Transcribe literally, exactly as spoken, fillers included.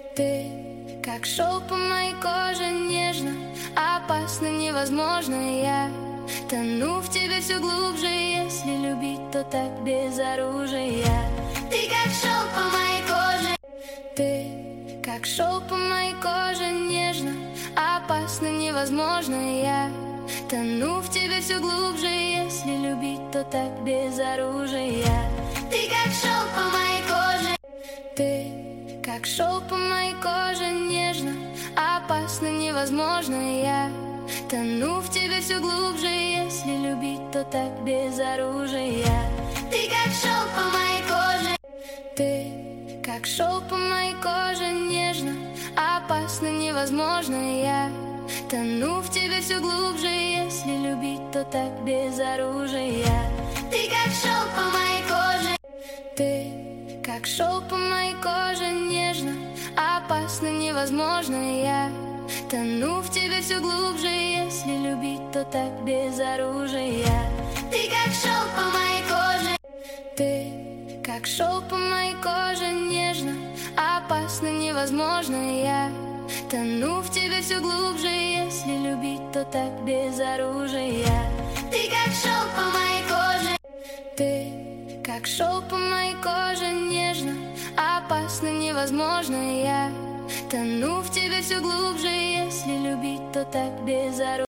Ты как шелк по моей коже, нежно, опасно, невозможно. Я тону в тебе все глубже, если любить, то так без оружия. Ты как шелк по моей коже, ты как шелк по моей коже, нежно, опасно, невозможно. Я тону в тебе все глубже, если любить, то так без оружия. Ты как шелк по моей коже, ты как шелк по моей коже, нежно, опасно, невозможно. Я тону в тебе все глубже, если любить, то так без оружия. Ты как шелк по моей коже, ты как шелк по моей коже, нежно, опасно, невозможно. Я тону в тебе все глубже, если любить, то так без оружия. Ты как шелк по моей коже, ты как шелк по моей коже, нежно, опасно, невозможно. Я тону в тебе все глубже, если любить, то так без оружия. Ты как шелк по моей коже, ты как шелк по моей коже, нежно, опасно, невозможно. Я тону в тебе все глубже, если любить, то так без оружия. Ты как шелк по моей коже, ты как шелк по моей коже, нежно, опасно, невозможно. Я тону в тебе все глубже, если любить, то так без оружия.